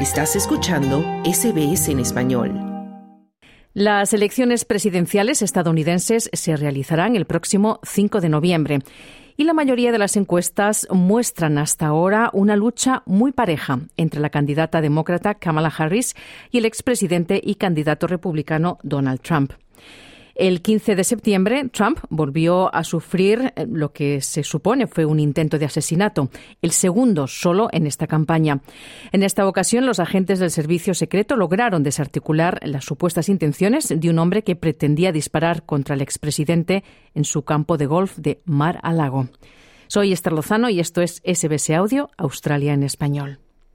Estás escuchando SBS en español. Las elecciones presidenciales estadounidenses se realizarán el próximo 5 de noviembre y la mayoría de las encuestas muestran hasta ahora una lucha muy pareja entre la candidata demócrata Kamala Harris y el expresidente y candidato republicano Donald Trump. El 15 de septiembre, Trump volvió a sufrir lo que se supone fue un intento de asesinato, el segundo solo en esta campaña. En esta ocasión, los agentes del servicio secreto lograron desarticular las supuestas intenciones de un hombre que pretendía disparar contra el expresidente en su campo de golf de Mar-a-Lago. Soy Esther Lozano y esto es SBS Audio, Australia en español.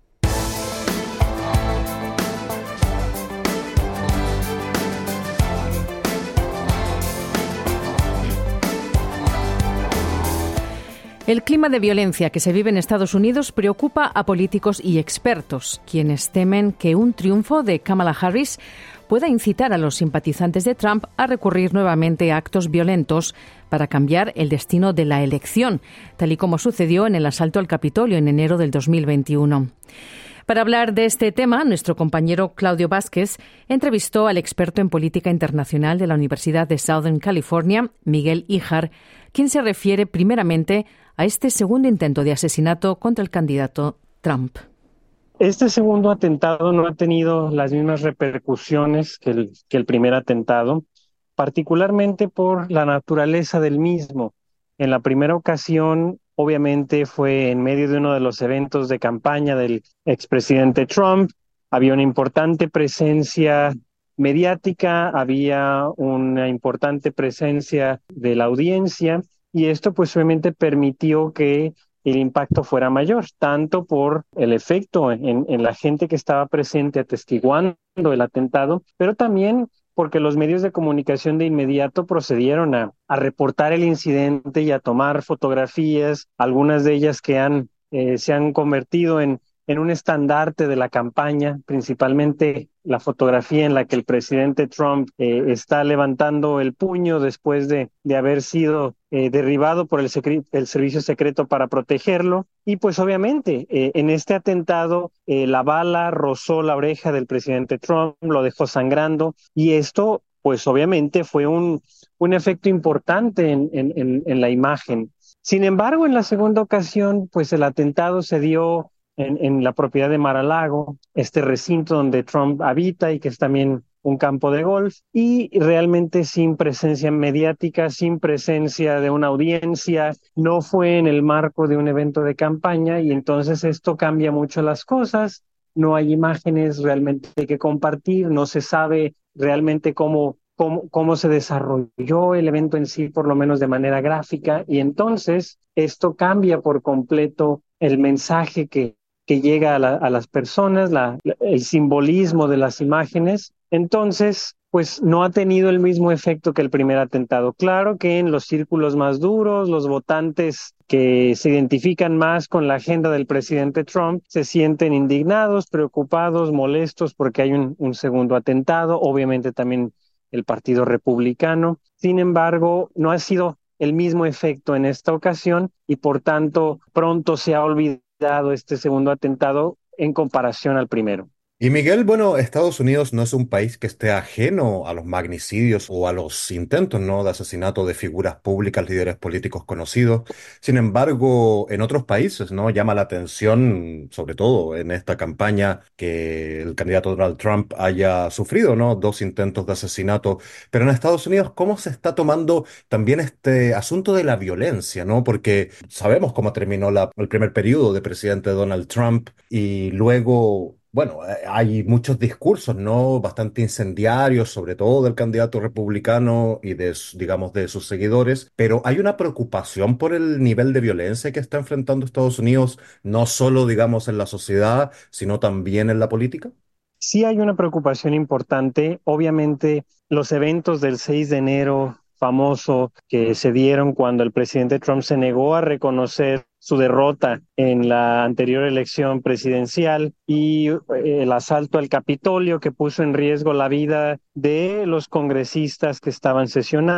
El clima de violencia que se vive en Estados Unidos preocupa a políticos y expertos, quienes temen que un triunfo de Kamala Harris pueda incitar a los simpatizantes de Trump a recurrir nuevamente a actos violentos para cambiar el destino de la elección, tal y como sucedió en el asalto al Capitolio en enero del 2021. Para hablar de este tema, nuestro compañero Claudio Vázquez entrevistó al experto en política internacional de la Universidad de Southern California, Miguel Híjar, quien se refiere primeramente a este segundo intento de asesinato contra el candidato Trump. Este segundo atentado no ha tenido las mismas repercusiones que el primer atentado, particularmente por la naturaleza del mismo. En la primera ocasión, obviamente, fue en medio de uno de los eventos de campaña del expresidente Trump. Había una importante presencia mediática, había una importante presencia de la audiencia, y esto pues obviamente permitió que el impacto fuera mayor, tanto por el efecto en la gente que estaba presente atestiguando el atentado, pero también porque los medios de comunicación de inmediato procedieron a reportar el incidente y a tomar fotografías, algunas de ellas que se han convertido en un estandarte de la campaña, principalmente la fotografía en la que el presidente Trump está levantando el puño después de haber sido derribado por el servicio secreto para protegerlo. Y pues obviamente en este atentado la bala rozó la oreja del presidente Trump, lo dejó sangrando, y esto pues obviamente fue un efecto importante en la imagen. Sin embargo, en la segunda ocasión, pues el atentado se dio en la propiedad de Mar-a-Lago, este recinto donde Trump habita y que es también un campo de golf, y realmente sin presencia mediática, sin presencia de una audiencia, no fue en el marco de un evento de campaña, y entonces esto cambia mucho las cosas. No hay imágenes realmente que compartir, no se sabe realmente cómo se desarrolló el evento en sí, por lo menos de manera gráfica, y entonces esto cambia por completo el mensaje que llega a las personas, el simbolismo de las imágenes. Entonces, pues no ha tenido el mismo efecto que el primer atentado. Claro que en los círculos más duros, los votantes que se identifican más con la agenda del presidente Trump se sienten indignados, preocupados, molestos porque hay un segundo atentado, obviamente también el Partido Republicano. Sin embargo, no ha sido el mismo efecto en esta ocasión y por tanto pronto se ha olvidado este segundo atentado en comparación al primero. Y Miguel, bueno, Estados Unidos no es un país que esté ajeno a los magnicidios o a los intentos, ¿no?, de asesinato de figuras públicas, líderes políticos conocidos. Sin embargo, en otros países, ¿no?, llama la atención, sobre todo en esta campaña, que el candidato Donald Trump haya sufrido, ¿no?, 2 intentos de asesinato. Pero en Estados Unidos, ¿cómo se está tomando también este asunto de la violencia, ¿no? Porque sabemos cómo terminó el primer periodo de presidente Donald Trump y luego, bueno, hay muchos discursos, ¿no?, bastante incendiarios, sobre todo del candidato republicano y digamos, de sus seguidores, pero hay una preocupación por el nivel de violencia que está enfrentando Estados Unidos, no solo, digamos, en la sociedad, sino también en la política. Sí hay una preocupación importante. Obviamente, los eventos del 6 de enero famoso que se dieron cuando el presidente Trump se negó a reconocer su derrota en la anterior elección presidencial y el asalto al Capitolio que puso en riesgo la vida de los congresistas que estaban sesionando.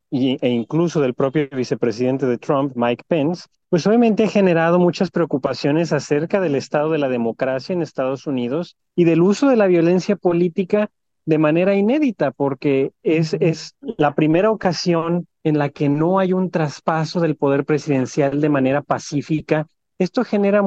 e incluso del propio vicepresidente de Trump, Mike Pence, pues obviamente ha generado muchas preocupaciones acerca del estado de la democracia en Estados Unidos y del uso de la violencia política de manera inédita, porque es la primera ocasión en la que no hay un traspaso del poder presidencial de manera pacífica. Esto genera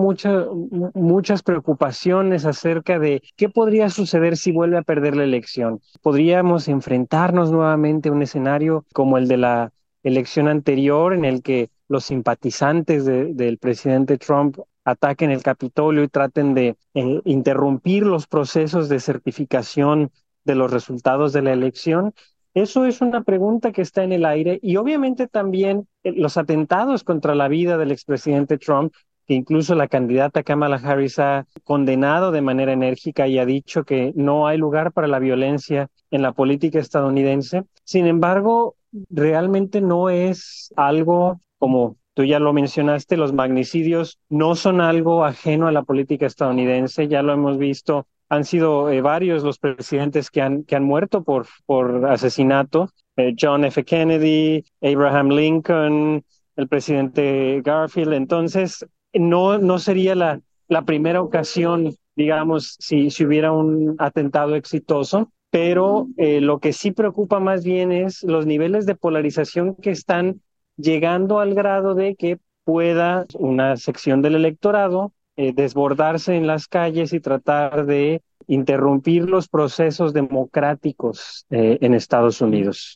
muchas preocupaciones acerca de qué podría suceder si vuelve a perder la elección. Podríamos enfrentarnos nuevamente a un escenario como el de la elección anterior, en el que los simpatizantes del presidente Trump ataquen el Capitolio y traten de interrumpir los procesos de certificación de los resultados de la elección. Eso es una pregunta que está en el aire y obviamente también los atentados contra la vida del expresidente Trump, que incluso la candidata Kamala Harris ha condenado de manera enérgica y ha dicho que no hay lugar para la violencia en la política estadounidense. Sin embargo, realmente no es algo como tú ya lo mencionaste, los magnicidios no son algo ajeno a la política estadounidense, ya lo hemos visto, han sido varios los presidentes que han muerto por asesinato, John F. Kennedy, Abraham Lincoln, el presidente Garfield. Entonces no sería la primera ocasión, digamos, si hubiera un atentado exitoso, pero lo que sí preocupa más bien es los niveles de polarización que están llegando al grado de que pueda una sección del electorado desbordarse en las calles y tratar de interrumpir los procesos democráticos en Estados Unidos.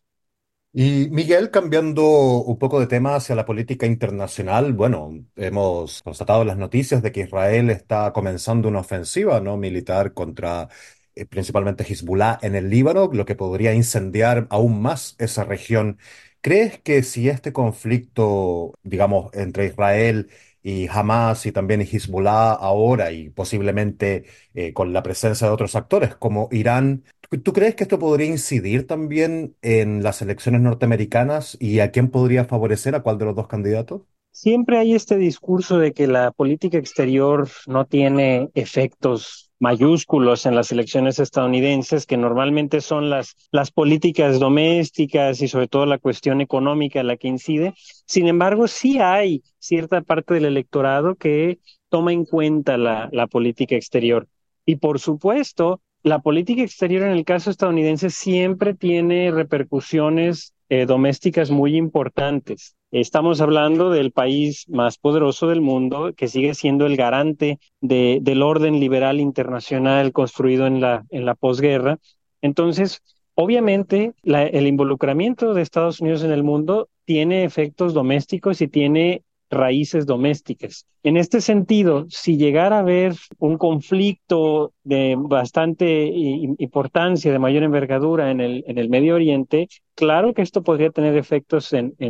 Y Miguel, cambiando un poco de tema hacia la política internacional, bueno, hemos constatado en las noticias de que Israel está comenzando una ofensiva, ¿no?, militar contra principalmente Hezbollah en el Líbano, lo que podría incendiar aún más esa región. ¿Crees que si este conflicto, digamos, entre Israel y Hamas y también Hezbollah ahora y posiblemente con la presencia de otros actores como Irán, ¿tú crees que esto podría incidir también en las elecciones norteamericanas y a quién podría favorecer a cuál de los dos candidatos? Siempre hay este discurso de que la política exterior no tiene efectos mayúsculos en las elecciones estadounidenses, que normalmente son las políticas domésticas y sobre todo la cuestión económica la que incide. Sin embargo, sí hay cierta parte del electorado que toma en cuenta la política exterior. Y por supuesto, la política exterior en el caso estadounidense siempre tiene repercusiones domésticas muy importantes. Estamos hablando del país más poderoso del mundo, que sigue siendo el garante del orden liberal internacional construido en la posguerra. Entonces, obviamente, el involucramiento de Estados Unidos en el mundo tiene efectos domésticos y tiene raíces domésticas. En este sentido, si llegara a haber un conflicto de bastante importancia, de mayor envergadura en el Medio Oriente, claro que esto podría tener efectos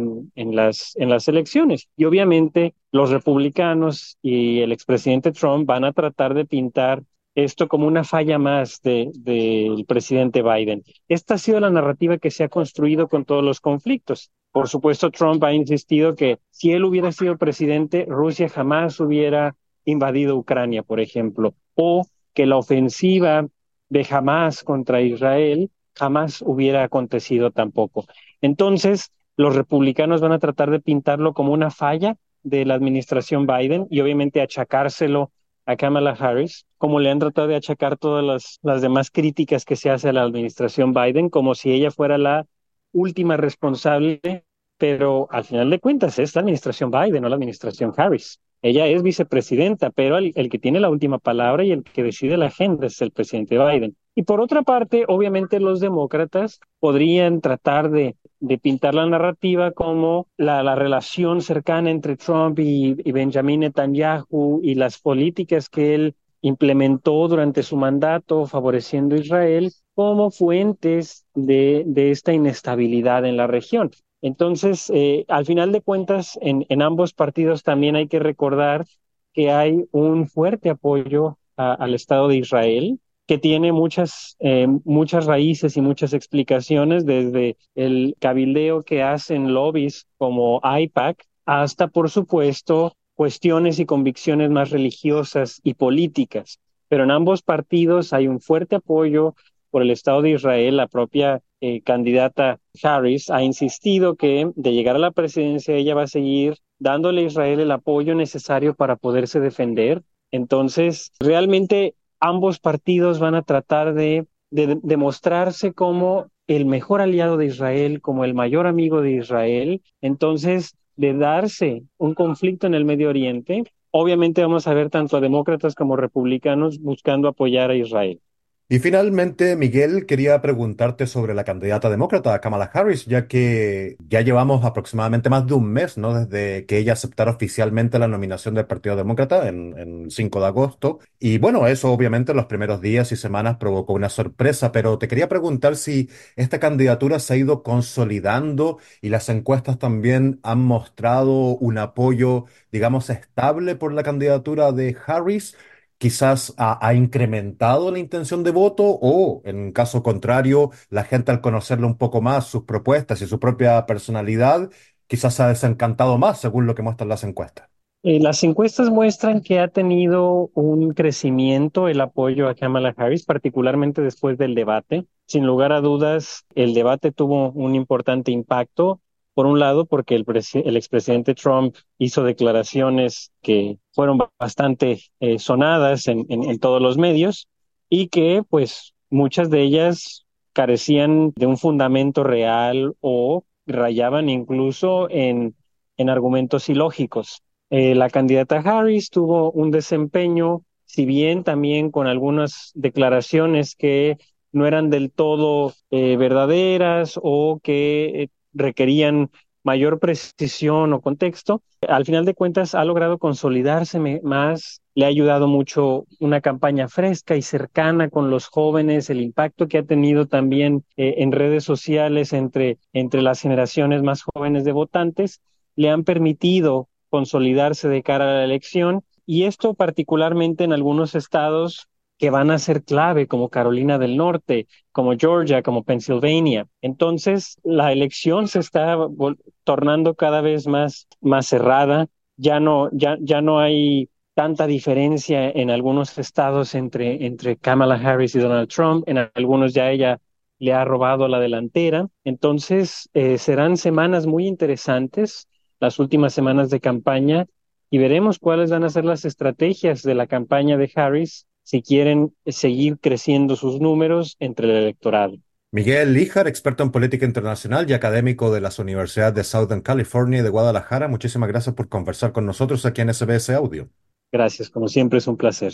en las elecciones. Y obviamente los republicanos y el expresidente Trump van a tratar de pintar esto como una falla más del presidente Biden. Esta ha sido la narrativa que se ha construido con todos los conflictos. Por supuesto, Trump ha insistido que si él hubiera sido presidente, Rusia jamás hubiera invadido Ucrania, por ejemplo, o que la ofensiva de Hamas contra Israel jamás hubiera acontecido tampoco. Entonces, los republicanos van a tratar de pintarlo como una falla de la administración Biden y obviamente achacárselo a Kamala Harris, como le han tratado de achacar todas las demás críticas que se hace a la administración Biden, como si ella fuera la última responsable, pero al final de cuentas es la administración Biden, no la administración Harris. Ella es vicepresidenta, pero el que tiene la última palabra y el que decide la agenda es el presidente Biden. Y por otra parte, obviamente los demócratas podrían tratar de pintar la narrativa como la relación cercana entre Trump y Benjamin Netanyahu y las políticas que él implementó durante su mandato favoreciendo a Israel como fuentes de esta inestabilidad en la región. Entonces, al final de cuentas, en ambos partidos también hay que recordar que hay un fuerte apoyo al Estado de Israel, que tiene muchas raíces y muchas explicaciones, desde el cabildeo que hacen lobbies como AIPAC, hasta, por supuesto, cuestiones y convicciones más religiosas y políticas. Pero en ambos partidos hay un fuerte apoyo por el Estado de Israel. La propia candidata Harris ha insistido que de llegar a la presidencia ella va a seguir dándole a Israel el apoyo necesario para poderse defender. Entonces, realmente ambos partidos van a tratar de demostrarse como el mejor aliado de Israel, como el mayor amigo de Israel. Entonces, de darse un conflicto en el Medio Oriente, obviamente vamos a ver tanto a demócratas como republicanos buscando apoyar a Israel. Y finalmente, Miguel, quería preguntarte sobre la candidata demócrata Kamala Harris, ya que ya llevamos aproximadamente más de un mes, ¿no? Desde que ella aceptara oficialmente la nominación del Partido Demócrata en 5 de agosto. Y bueno, eso obviamente en los primeros días y semanas provocó una sorpresa, pero te quería preguntar si esta candidatura se ha ido consolidando y las encuestas también han mostrado un apoyo, digamos, estable por la candidatura de Harris. Quizás ha incrementado la intención de voto o, en caso contrario, la gente al conocerle un poco más sus propuestas y su propia personalidad, quizás se ha desencantado más, según lo que muestran las encuestas. Las encuestas muestran que ha tenido un crecimiento el apoyo a Kamala Harris, particularmente después del debate. Sin lugar a dudas, el debate tuvo un importante impacto. Por un lado, porque el expresidente Trump hizo declaraciones que fueron bastante sonadas en todos los medios y que, pues, muchas de ellas carecían de un fundamento real o rayaban incluso en argumentos ilógicos. La candidata Harris tuvo un desempeño, si bien también con algunas declaraciones que no eran del todo verdaderas o que requerían mayor precisión o contexto, al final de cuentas ha logrado consolidarse más, le ha ayudado mucho una campaña fresca y cercana con los jóvenes, el impacto que ha tenido también en redes sociales entre las generaciones más jóvenes de votantes, le han permitido consolidarse de cara a la elección, y esto particularmente en algunos estados que van a ser clave, como Carolina del Norte, como Georgia, como Pennsylvania. Entonces, la elección se está tornando cada vez más cerrada. Ya no hay tanta diferencia en algunos estados entre Kamala Harris y Donald Trump. En algunos ya ella le ha robado la delantera. Entonces, serán semanas muy interesantes, las últimas semanas de campaña, y veremos cuáles van a ser las estrategias de la campaña de Harris si quieren seguir creciendo sus números entre el electorado. Miguel Líjar, experto en política internacional y académico de las universidades de Southern California y de Guadalajara, muchísimas gracias por conversar con nosotros aquí en SBS Audio. Gracias, como siempre es un placer.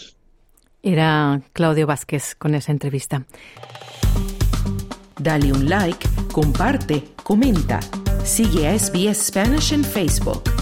Era Claudio Vázquez con esa entrevista. Dale un like, comparte, comenta. Sigue a SBS Spanish en Facebook.